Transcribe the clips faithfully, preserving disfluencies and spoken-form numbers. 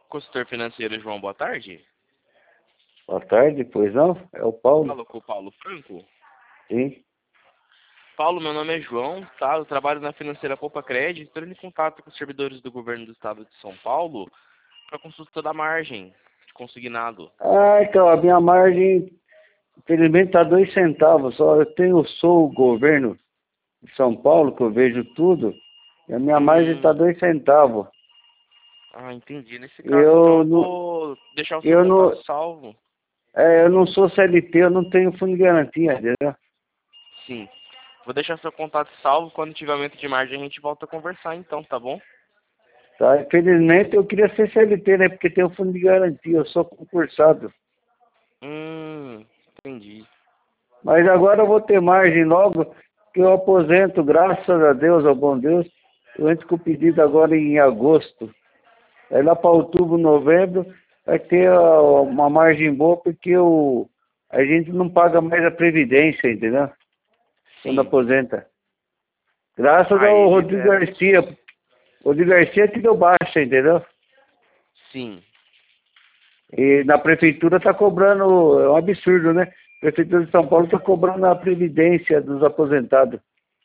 Consultor financeiro João, boa tarde. Boa tarde, pois não? É o Paulo. Falou com o Paulo Franco? Sim. Paulo, meu nome é João, tá? Eu trabalho na financeira Poupa Crédito, estou em contato com os servidores do governo do estado de São Paulo para consulta da margem de consignado. Ah, então, a minha margem, infelizmente, está dois centavos só. Eu tenho, sou o governo de São Paulo, que eu vejo tudo, e a minha margem está Hum, dois centavos. ah, entendi. Nesse caso, então, Eu eu não, vou deixar o seu eu contato não, salvo. é, eu não sou C L T, eu não tenho fundo de garantia, entendeu? Sim. Vou deixar seu contato salvo. Quando tiver aumento de margem, a gente volta a conversar, então, tá bom? Tá? Infelizmente, eu queria ser C L T, né? Porque tem o fundo de garantia, eu sou concursado. Hum, entendi. Mas agora eu vou ter margem logo, que eu aposento, graças a Deus, ao bom Deus. Eu entro com o pedido agora em agosto. Aí lá para outubro, novembro, vai ter ó, uma margem boa, porque o, a gente não paga mais a previdência, entendeu? Quando Sim. aposenta. Graças Ah, ao ele Rodrigo libera. Garcia. O Rodrigo Garcia que deu baixa, entendeu? Sim. E na prefeitura está cobrando, é um absurdo, né? A prefeitura de São Paulo está cobrando a previdência dos aposentados.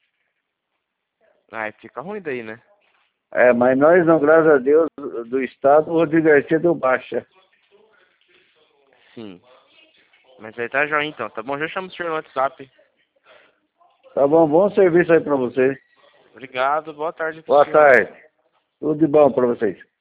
Ah, fica ruim daí, né? É, mas nós não, graças a Deus, do Estado, o Rodrigo Garcia deu baixa. Sim. Mas aí tá joia então, tá bom? Já chamo o senhor no WhatsApp. Tá bom, bom serviço aí para vocês. Obrigado, boa tarde pro Boa senhor. tarde. Tudo de bom para vocês.